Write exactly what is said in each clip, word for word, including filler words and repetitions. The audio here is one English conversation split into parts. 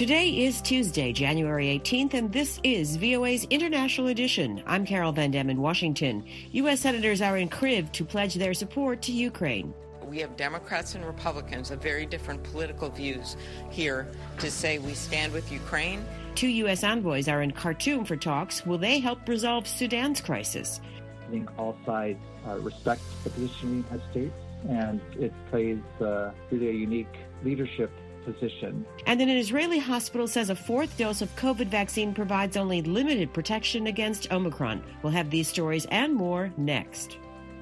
Today is Tuesday, January eighteenth, and this is V O A's International Edition. I'm Carol Van Dam in Washington. U S senators are in Kyiv to pledge their support to Ukraine. We have Democrats and Republicans of very different political views here to say we stand with Ukraine. Two U S envoys are in Khartoum for talks. Will they help resolve Sudan's crisis? I think all sides uh, respect the position of the United States, and it plays uh, really a unique leadership position. And an Israeli hospital says a fourth dose of COVID vaccine provides only limited protection against Omicron. We'll have these stories and more next.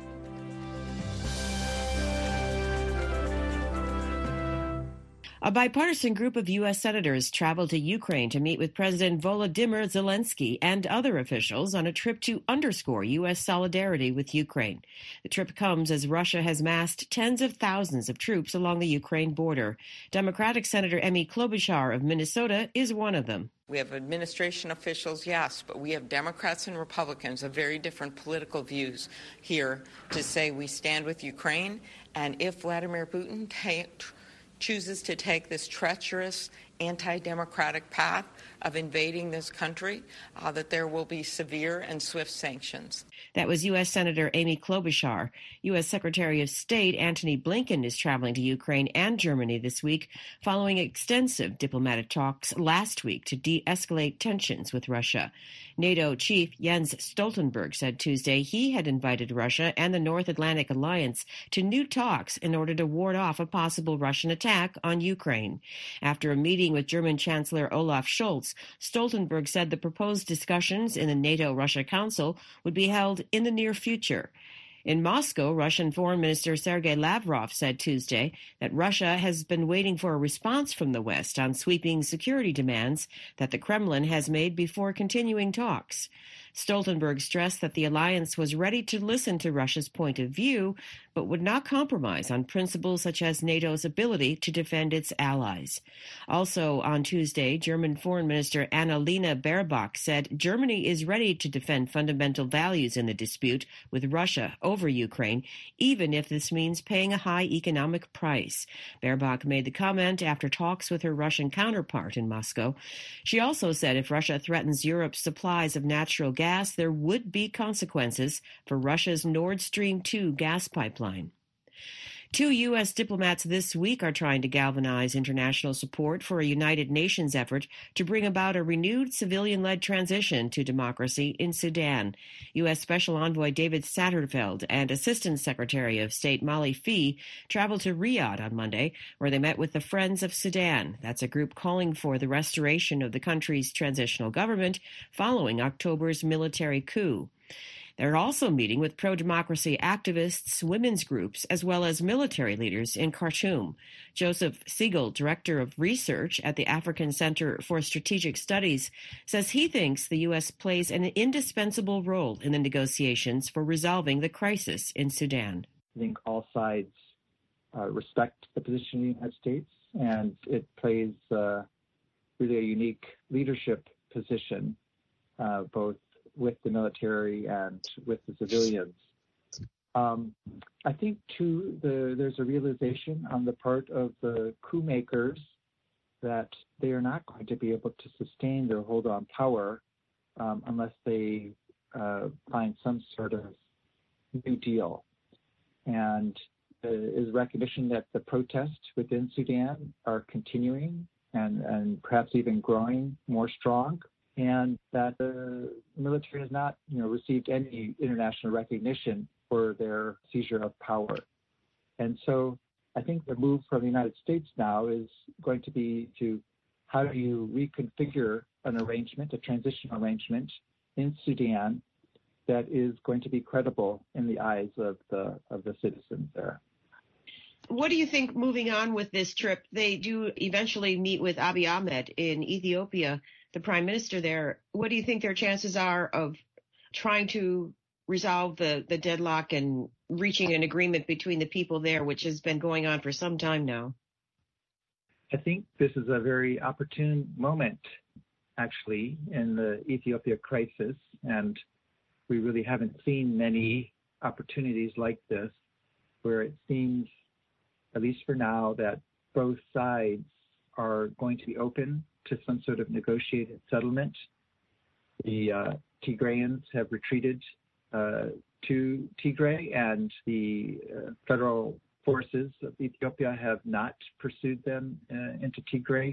A bipartisan group of U S senators traveled to Ukraine to meet with President Volodymyr Zelensky and other officials on a trip to underscore U S solidarity with Ukraine. The trip comes as Russia has massed tens of thousands of troops along the Ukraine border. Democratic Senator Amy Klobuchar of Minnesota is one of them. We have administration officials, yes, but we have Democrats and Republicans of very different political views here to say we stand with Ukraine, and if Vladimir Putin ta- chooses to take this treacherous, anti-democratic path of invading this country, uh, that there will be severe and swift sanctions. That was U S Senator Amy Klobuchar. U S Secretary of State Antony Blinken is traveling to Ukraine and Germany this week, following extensive diplomatic talks last week to de-escalate tensions with Russia. NATO chief Jens Stoltenberg said Tuesday he had invited Russia and the North Atlantic Alliance to new talks in order to ward off a possible Russian attack on Ukraine. After a meeting with German Chancellor Olaf Scholz, Stoltenberg said the proposed discussions in the NATO-Russia Council would be held in the near future. In Moscow, Russian Foreign Minister Sergei Lavrov said Tuesday that Russia has been waiting for a response from the West on sweeping security demands that the Kremlin has made before continuing talks. Stoltenberg stressed that the alliance was ready to listen to Russia's point of view, but would not compromise on principles such as NATO's ability to defend its allies. Also on Tuesday, German Foreign Minister Annalena Baerbock said Germany is ready to defend fundamental values in the dispute with Russia over Ukraine, even if this means paying a high economic price. Baerbock made the comment after talks with her Russian counterpart in Moscow. She also said if Russia threatens Europe's supplies of natural gas, there would be consequences for Russia's Nord Stream two gas pipeline. Two U S diplomats this week are trying to galvanize international support for a United Nations effort to bring about a renewed civilian-led transition to democracy in Sudan. U S Special Envoy David Satterfield and Assistant Secretary of State Molly Fee traveled to Riyadh on Monday, where they met with the Friends of Sudan. That's a group calling for the restoration of the country's transitional government following October's military coup. They're also meeting with pro-democracy activists, women's groups, as well as military leaders in Khartoum. Joseph Siegel, director of research at the African Center for Strategic Studies, says he thinks the U S plays an indispensable role in the negotiations for resolving the crisis in Sudan. I think all sides uh, respect the position of the United States, and it plays uh, really a unique leadership position, uh, both with the military and with the civilians. Um, I think, too, the, there's a realization on the part of the coup makers that they are not going to be able to sustain their hold on power um, unless they uh, find some sort of new deal. And there is recognition that the protests within Sudan are continuing and, and perhaps even growing more strong, and that the military has not, you know, received any international recognition for their seizure of power. And so I think the move from the United States now is going to be to how do you reconfigure an arrangement, a transition arrangement in Sudan that is going to be credible in the eyes of the of the citizens there. What do you think moving on with this trip? They do eventually meet with Abiy Ahmed in Ethiopia, the prime minister there. What do you think their chances are of trying to resolve the, the deadlock and reaching an agreement between the people there, which has been going on for some time now? I think this is a very opportune moment, actually, in the Ethiopia crisis, and we really haven't seen many opportunities like this, where it seems, at least for now, that both sides are going to be open to some sort of negotiated settlement. The uh, Tigrayans have retreated uh, to Tigray, and the uh, federal forces of Ethiopia have not pursued them uh, into Tigray.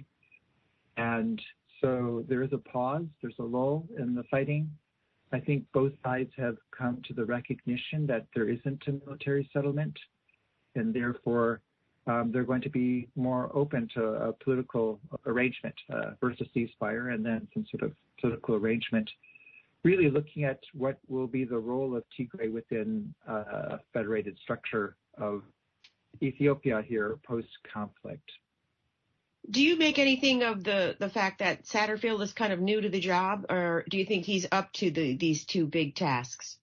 And so there is a pause, there's a lull in the fighting. I think both sides have come to the recognition that there isn't a military settlement, and therefore um, they're going to be more open to a political arrangement, uh, first a ceasefire and then some sort of political arrangement, really looking at what will be the role of Tigray within uh, a federated structure of Ethiopia here post-conflict. Do you make anything of the, the fact that Satterfield is kind of new to the job, or do you think he's up to the, these two big tasks?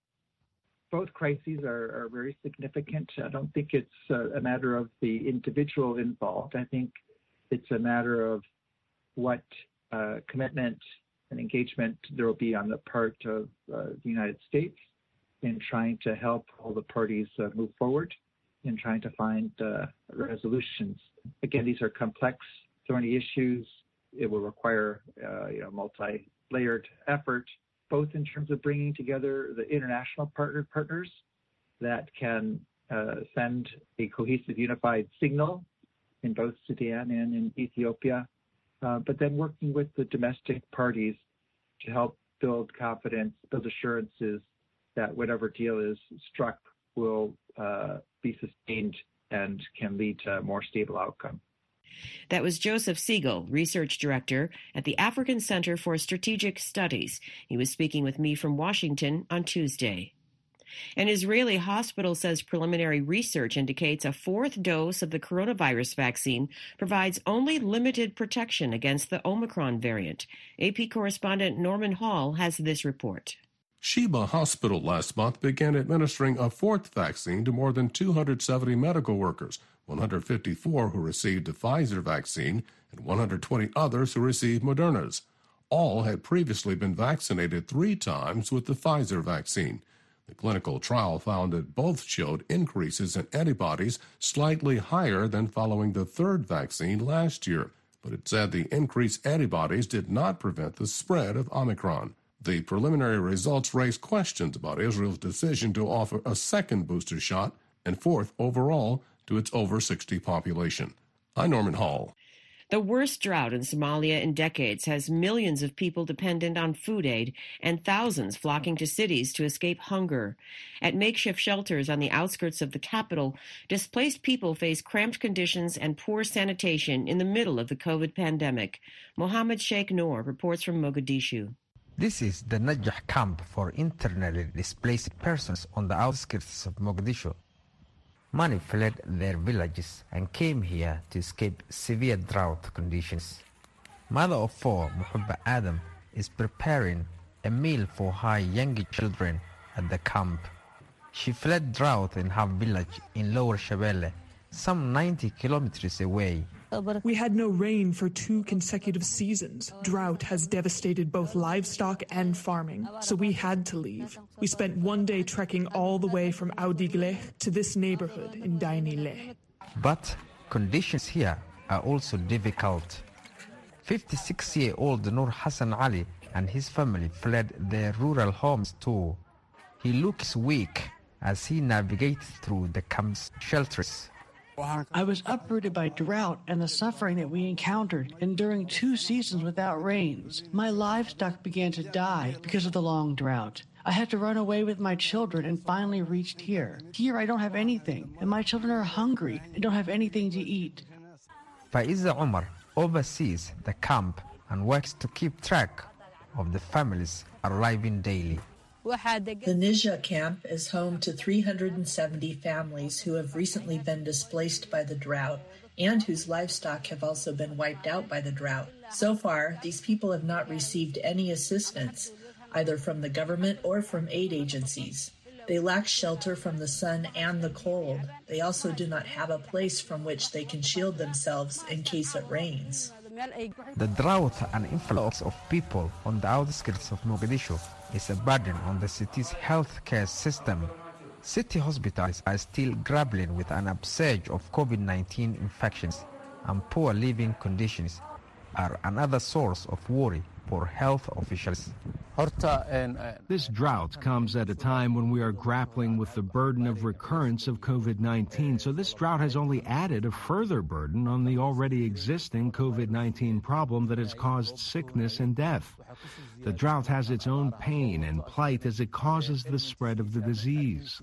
Both crises are, are very significant. I don't think it's a, a matter of the individual involved. I think it's a matter of what uh, commitment and engagement there will be on the part of uh, the United States in trying to help all the parties uh, move forward, in trying to find uh, resolutions. Again, these are complex, thorny issues. It will require uh, you know, multi-layered effort, both in terms of bringing together the international partner partners that can uh, send a cohesive, unified signal in both Sudan and in Ethiopia, uh, but then working with the domestic parties to help build confidence, build assurances that whatever deal is struck will uh, be sustained and can lead to a more stable outcome. That was Joseph Siegel, Research Director at the African Center for Strategic Studies. He was speaking with me from Washington on Tuesday. An Israeli hospital says preliminary research indicates a fourth dose of the coronavirus vaccine provides only limited protection against the Omicron variant. A P correspondent Norman Hall has this report. Sheba Hospital last month began administering a fourth vaccine to more than two hundred seventy medical workers, one hundred fifty-four who received the Pfizer vaccine and one hundred twenty others who received Moderna's. All had previously been vaccinated three times with the Pfizer vaccine. The clinical trial found that both showed increases in antibodies slightly higher than following the third vaccine last year, but it said the increased antibodies did not prevent the spread of Omicron. The preliminary results raise questions about Israel's decision to offer a second booster shot and fourth overall to its over sixty population. I'm Norman Hall. The worst drought in Somalia in decades has millions of people dependent on food aid and thousands flocking to cities to escape hunger. At makeshift shelters on the outskirts of the capital, displaced people face cramped conditions and poor sanitation in the middle of the COVID pandemic. Mohammed Sheikh Noor reports from Mogadishu. This is the Najah camp for internally displaced persons on the outskirts of Mogadishu. Many fled their villages and came here to escape severe drought conditions. Mother of four, Muhabba Adam, is preparing a meal for her young children at the camp. She fled drought in her village in Lower Shabelle, some ninety kilometers away. We had no rain for two consecutive seasons. Drought has devastated both livestock and farming, so we had to leave. We spent one day trekking all the way from Audigleh to this neighborhood in Dainileh. But conditions here are also difficult. fifty-six-year-old Nur Hassan Ali and his family fled their rural homes too. He looks weak as he navigates through the camp's shelters. I was uprooted by drought and the suffering that we encountered, enduring two seasons without rains. My livestock began to die because of the long drought. I had to run away with my children and finally reached here. Here I don't have anything, and my children are hungry and don't have anything to eat. Faiza Omar oversees the camp and works to keep track of the families arriving daily. The Nijah camp is home to three hundred seventy families who have recently been displaced by the drought and whose livestock have also been wiped out by the drought. So far, these people have not received any assistance, either from the government or from aid agencies. They lack shelter from the sun and the cold. They also do not have a place from which they can shield themselves in case it rains. The drought and influx of people on the outskirts of Mogadishu is a burden on the city's healthcare system. City hospitals are still grappling with an upsurge of COVID nineteen infections and poor living conditions. are another source of worry for health officials. This drought comes at a time when we are grappling with the burden of recurrence of COVID nineteen, so this drought has only added a further burden on the already existing COVID nineteen problem that has caused sickness and death. The drought has its own pain and plight as it causes the spread of the disease.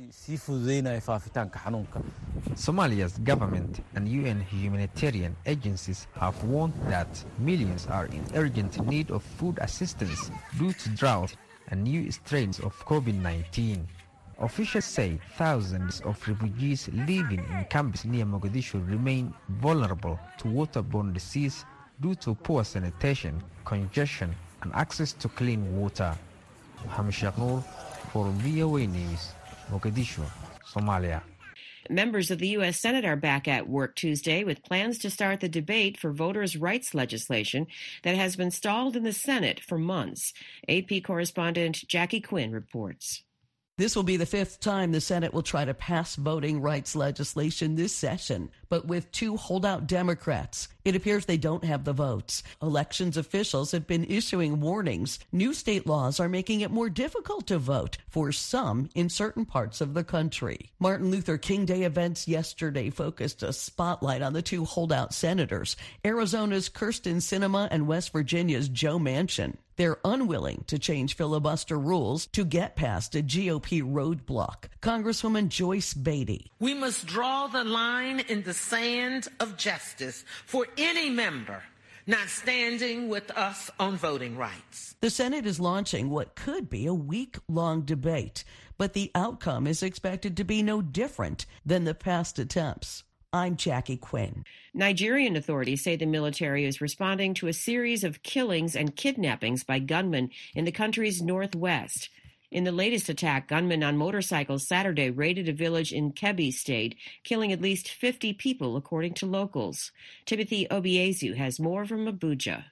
Somalia's government and U N humanitarian agencies have warned that millions are in urgent need of food assistance due to drought and new strains of COVID nineteen. Officials say thousands of refugees living in camps near Mogadishu remain vulnerable to waterborne disease due to poor sanitation, congestion, and access to clean water. Mohammed Sheikh Noor for V O A News, Mogadishu, Somalia. Members of the U S Senate are back at work Tuesday with plans to start the debate for voters' rights legislation that has been stalled in the Senate for months. A P correspondent Jackie Quinn reports. This will be the fifth time the Senate will try to pass voting rights legislation this session, but with two holdout Democrats. It appears they don't have the votes. Elections officials have been issuing warnings. New state laws are making it more difficult to vote for some in certain parts of the country. Martin Luther King Day events yesterday focused a spotlight on the two holdout senators, Arizona's Kyrsten Sinema and West Virginia's Joe Manchin. They're unwilling to change filibuster rules to get past a G O P roadblock. Congresswoman Joyce Beatty. We must draw the line in the sand of justice for any member not standing with us on voting rights. The Senate is launching what could be a week-long debate, but the outcome is expected to be no different than the past attempts. I'm Jackie Quinn. Nigerian authorities say the military is responding to a series of killings and kidnappings by gunmen in the country's northwest. In the latest attack, gunmen on motorcycles Saturday raided a village in Kebbi State, killing at least fifty people, according to locals. Timothy Obiezu has more from Abuja.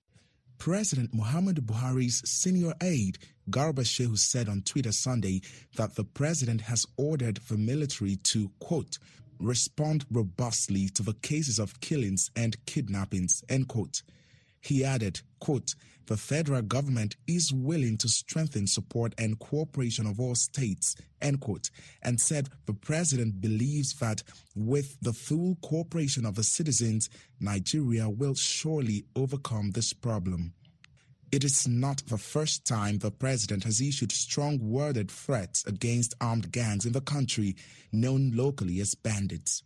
President Muhammadu Buhari's senior aide, Garba Shehu, said on Twitter Sunday that the president has ordered the military to, quote, respond robustly to the cases of killings and kidnappings, end quote. He added, quote, the federal government is willing to strengthen support and cooperation of all states, end quote, and said the president believes that with the full cooperation of the citizens, Nigeria will surely overcome this problem. It is not the first time the president has issued strong-worded threats against armed gangs in the country, known locally as bandits.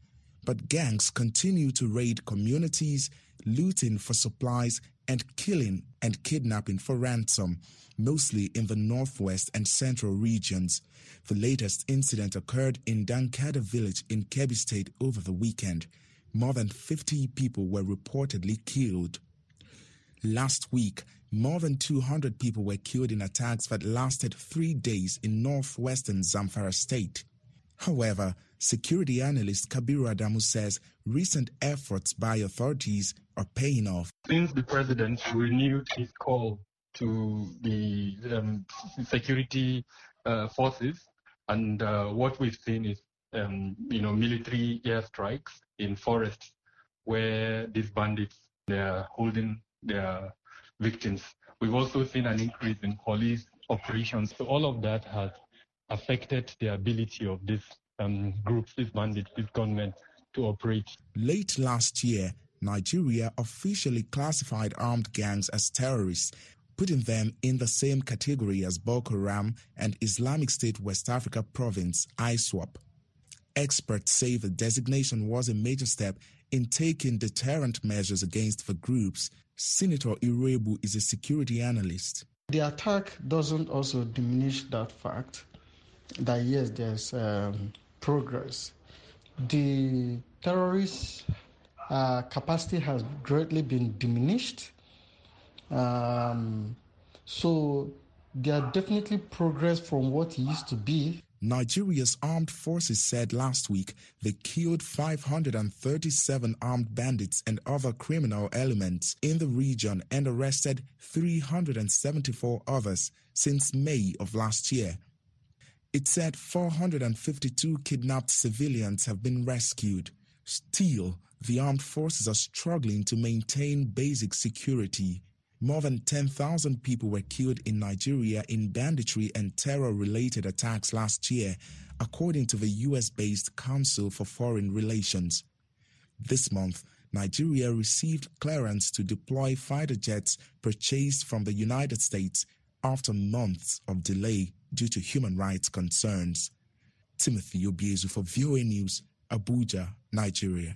But gangs continue to raid communities, looting for supplies, and killing and kidnapping for ransom, mostly in the northwest and central regions. The latest incident occurred in Dankada village in Kebbi State over the weekend. More than fifty people were reportedly killed. Last week, more than two hundred people were killed in attacks that lasted three days in northwestern Zamfara state. However, security analyst Kabiru Adamu says recent efforts by authorities are paying off. Since the president renewed his call to the um, security uh, forces, and uh, what we've seen is, um, you know, military airstrikes in forests where these bandits, they're holding their victims. We've also seen an increase in police operations. So all of that has affected the ability of these um, groups, these bandits, these gunmen to operate. Late last year, Nigeria officially classified armed gangs as terrorists, putting them in the same category as Boko Haram and Islamic State West Africa Province, I SWAP. Experts say the designation was a major step in taking deterrent measures against the groups. Senator Irebu is a security analyst. The attack doesn't also diminish that fact that, yes, there's um, progress. The terrorist uh, capacity has greatly been diminished. Um, so there are definitely progress from what it used to be. Nigeria's armed forces said last week they killed five hundred thirty-seven armed bandits and other criminal elements in the region and arrested three hundred seventy-four others since May of last year. It said four hundred fifty-two kidnapped civilians have been rescued. Still, the armed forces are struggling to maintain basic security. More than ten thousand people were killed in Nigeria in banditry and terror-related attacks last year, according to the U S-based Council for Foreign Relations. This month, Nigeria received clearance to deploy fighter jets purchased from the United States after months of delay due to human rights concerns. Timothy Obiezu for V O A News, Abuja, Nigeria.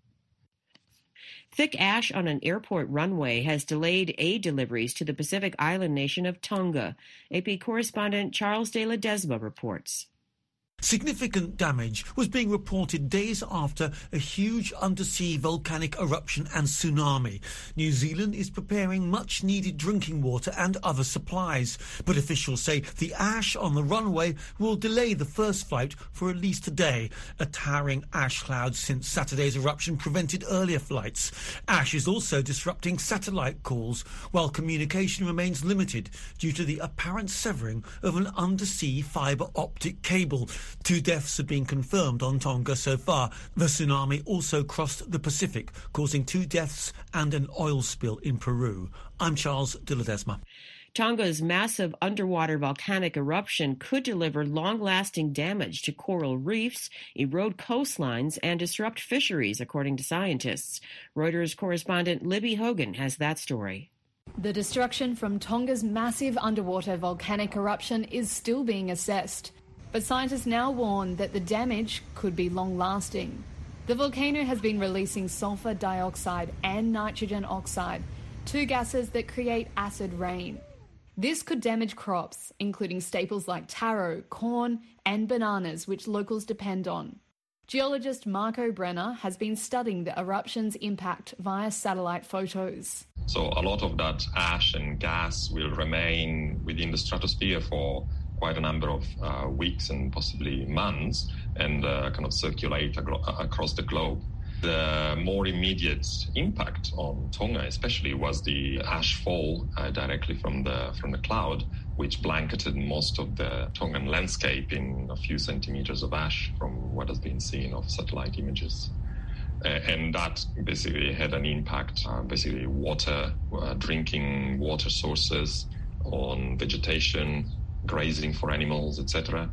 Thick ash on an airport runway has delayed aid deliveries to the Pacific island nation of Tonga. A P correspondent Charles de Ledesma reports. Significant damage was being reported days after a huge undersea volcanic eruption and tsunami. New Zealand is preparing much-needed drinking water and other supplies, but officials say the ash on the runway will delay the first flight for at least a day. A towering ash cloud since Saturday's eruption prevented earlier flights. Ash is also disrupting satellite calls, while communication remains limited due to the apparent severing of an undersea fibre optic cable. Two deaths have been confirmed on Tonga so far. The tsunami also crossed the Pacific, causing two deaths and an oil spill in Peru. I'm Charles de Ledesma. Tonga's massive underwater volcanic eruption could deliver long-lasting damage to coral reefs, erode coastlines, and disrupt fisheries, according to scientists. Reuters correspondent Libby Hogan has that story. The destruction from Tonga's massive underwater volcanic eruption is still being assessed. But scientists now warn that the damage could be long-lasting. The volcano has been releasing sulfur dioxide and nitrogen oxide, two gases that create acid rain. This could damage crops, including staples like taro, corn, and bananas, which locals depend on. Geologist Marco Brenner has been studying the eruption's impact via satellite photos. So a lot of that ash and gas will remain within the stratosphere for quite a number of uh, weeks and possibly months, and uh, kind of circulate agro- across the globe. The more immediate impact on Tonga, especially, was the ash fall uh, directly from the from the cloud, which blanketed most of the Tongan landscape in a few centimeters of ash from what has been seen of satellite images. Uh, and that basically had an impact, uh, basically water, uh, drinking water sources, on vegetation, grazing for animals, et cetera,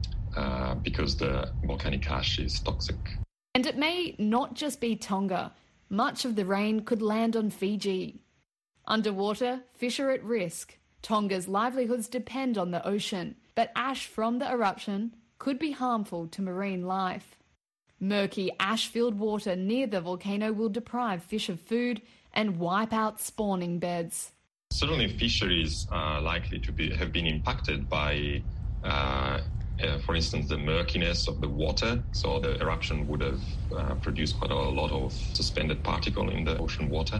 uh, because the volcanic ash is toxic. And it may not just be Tonga. Much of the rain could land on Fiji. Underwater, fish are at risk. Tonga's livelihoods depend on the ocean, but ash from the eruption could be harmful to marine life. Murky, ash-filled water near the volcano will deprive fish of food and wipe out spawning beds. Certainly, fisheries are likely to be have been impacted by, uh, uh, for instance, the murkiness of the water. So the eruption would have uh, produced quite a lot of suspended particle in the ocean water.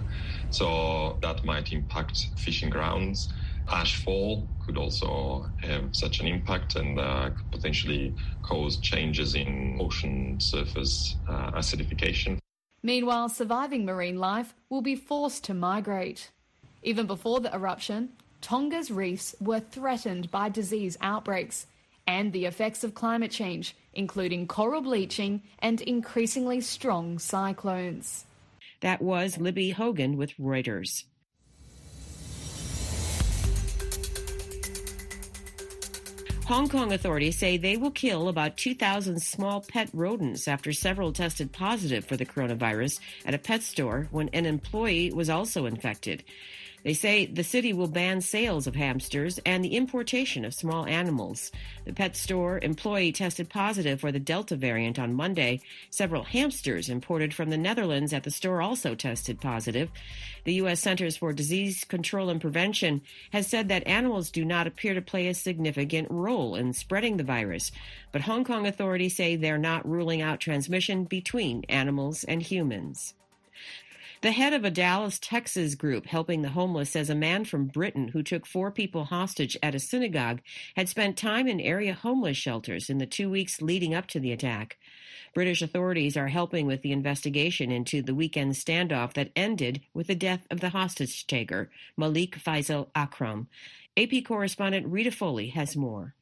So that might impact fishing grounds. Ashfall could also have such an impact and uh, could potentially cause changes in ocean surface uh, acidification. Meanwhile, surviving marine life will be forced to migrate. Even before the eruption, Tonga's reefs were threatened by disease outbreaks and the effects of climate change, including coral bleaching and increasingly strong cyclones. That was Libby Hogan with Reuters. Hong Kong authorities say they will kill about two thousand small pet rodents after several tested positive for the coronavirus at a pet store when an employee was also infected. They say the city will ban sales of hamsters and the importation of small animals. The pet store employee tested positive for the Delta variant on Monday. Several hamsters imported from the Netherlands at the store also tested positive. The U S Centers for Disease Control and Prevention has said that animals do not appear to play a significant role in spreading the virus. But Hong Kong authorities say they're not ruling out transmission between animals and humans. The head of a Dallas, Texas group helping the homeless says a man from Britain who took four people hostage at a synagogue had spent time in area homeless shelters in the two weeks leading up to the attack. British authorities are helping with the investigation into the weekend standoff that ended with the death of the hostage taker, Malik Faisal Akram. A P correspondent Rita Foley has more.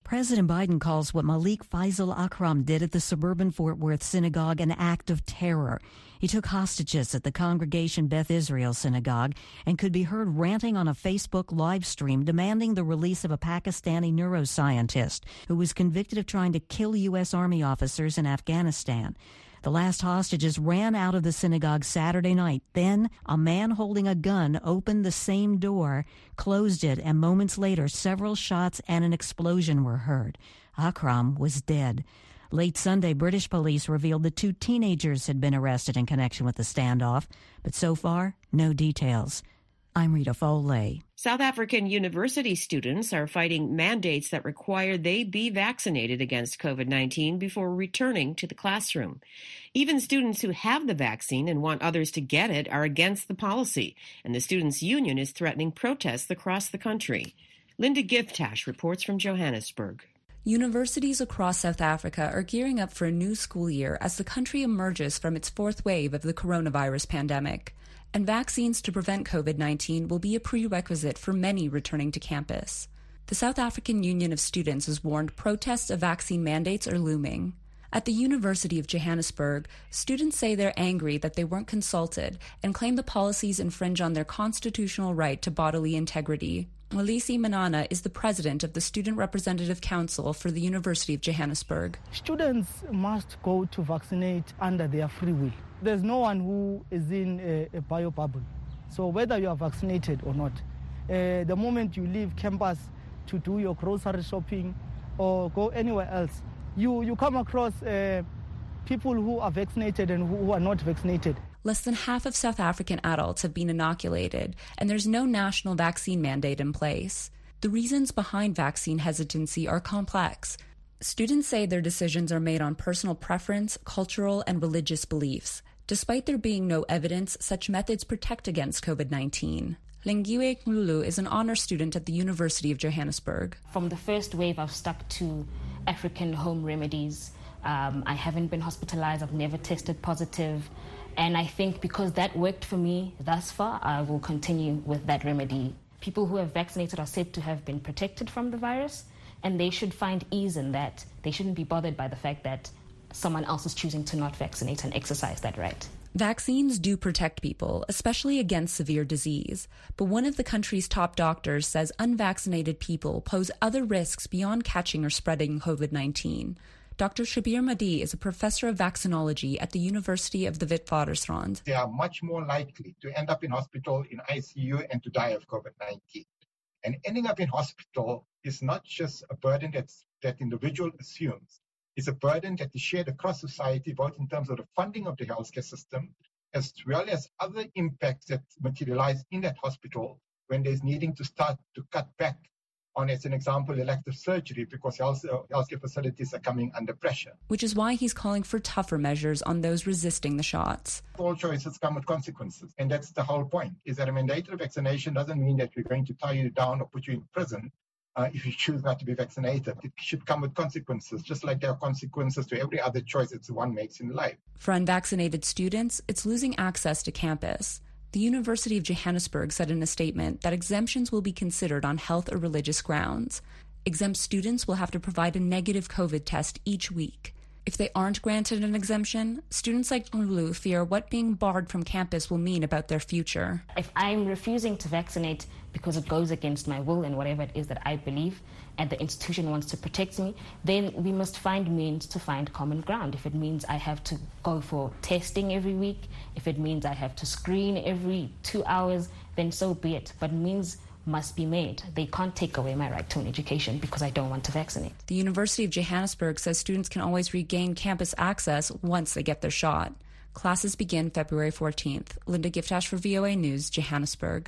President Biden calls what Malik Faisal Akram did at the suburban Fort Worth synagogue an act of terror. He took hostages at the Congregation Beth Israel synagogue and could be heard ranting on a Facebook live stream demanding the release of a Pakistani neuroscientist who was convicted of trying to kill U S. Army officers in Afghanistan. The last hostages ran out of the synagogue Saturday night. Then a man holding a gun opened the same door, closed it, and moments later several shots and an explosion were heard. Akram was dead. Late Sunday, British police revealed that two teenagers had been arrested in connection with the standoff, but so far, no details. I'm Rita Foley. South African university students are fighting mandates that require they be vaccinated against COVID nineteen before returning to the classroom. Even students who have the vaccine and want others to get it are against the policy, and the Students' Union is threatening protests across the country. Linda Giftash reports from Johannesburg. Universities across South Africa are gearing up for a new school year as the country emerges from its fourth wave of the coronavirus pandemic. And vaccines to prevent COVID nineteen will be a prerequisite for many returning to campus. The South African Union of Students has warned protests of vaccine mandates are looming. At the University of Johannesburg, students say they're angry that they weren't consulted and claim the policies infringe on their constitutional right to bodily integrity. Walisi Manana is the president of the Student Representative Council for the University of Johannesburg. Students must go to vaccinate under their free will. There's no one who is in a, a bio bubble. So whether you are vaccinated or not, uh, the moment you leave campus to do your grocery shopping or go anywhere else, you, you come across uh, people who are vaccinated and who, who are not vaccinated. Less than half of South African adults have been inoculated, and there's no national vaccine mandate in place. The reasons behind vaccine hesitancy are complex. Students say their decisions are made on personal preference, cultural, and religious beliefs. Despite there being no evidence, such methods protect against COVID nineteen. Lengiwe Ngulu is an honor student at the University of Johannesburg. From the first wave, I've stuck to African home remedies. Um, I haven't been hospitalized. I've never tested positive. And I think because that worked for me thus far, I will continue with that remedy. People who have vaccinated are said to have been protected from the virus, and they should find ease in that. They shouldn't be bothered by the fact that someone else is choosing to not vaccinate and exercise that right. Vaccines do protect people, especially against severe disease. But one of the country's top doctors says unvaccinated people pose other risks beyond catching or spreading COVID nineteen. Doctor Shabir Mahdi is a professor of vaccinology at the University of the Witwatersrand. They are much more likely to end up in hospital, in I C U, and to die of COVID nineteen. And ending up in hospital is not just a burden that's, that individual assumes. It's a burden that is shared across society, both in terms of the funding of the healthcare system, as well as other impacts that materialize in that hospital when there's needing to start to cut back on, as an example, elective surgery because health, healthcare facilities are coming under pressure. Which is why he's calling for tougher measures on those resisting the shots. All choices come with consequences. And that's the whole point, is that a mandatory vaccination doesn't mean that we're going to tie you down or put you in prison uh, if you choose not to be vaccinated. It should come with consequences, just like there are consequences to every other choice that one makes in life. For unvaccinated students, it's losing access to campus. The University of Johannesburg said in a statement that exemptions will be considered on health or religious grounds. Exempt students will have to provide a negative COVID test each week. If they aren't granted an exemption, students like Lulu fear what being barred from campus will mean about their future. If I'm refusing to vaccinate because it goes against my will and whatever it is that I believe, and the institution wants to protect me, then we must find means to find common ground. If it means I have to go for testing every week, if it means I have to screen every two hours, then so be it. But means must be made. They can't take away my right to an education because I don't want to vaccinate. The University of Johannesburg says students can always regain campus access once they get their shot. Classes begin February fourteenth. Linda Giftash for V O A News, Johannesburg.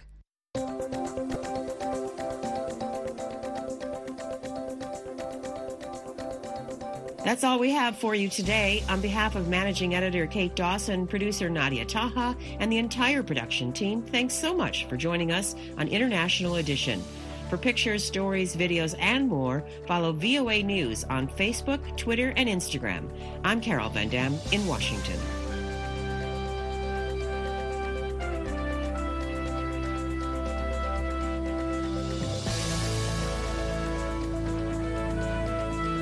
That's all we have for you today. On behalf of managing editor Kate Dawson, producer Nadia Taha, and the entire production team, thanks so much for joining us on International Edition. For pictures, stories, videos, and more, follow V O A News on Facebook, Twitter, and Instagram. I'm Carol Van Dam in Washington.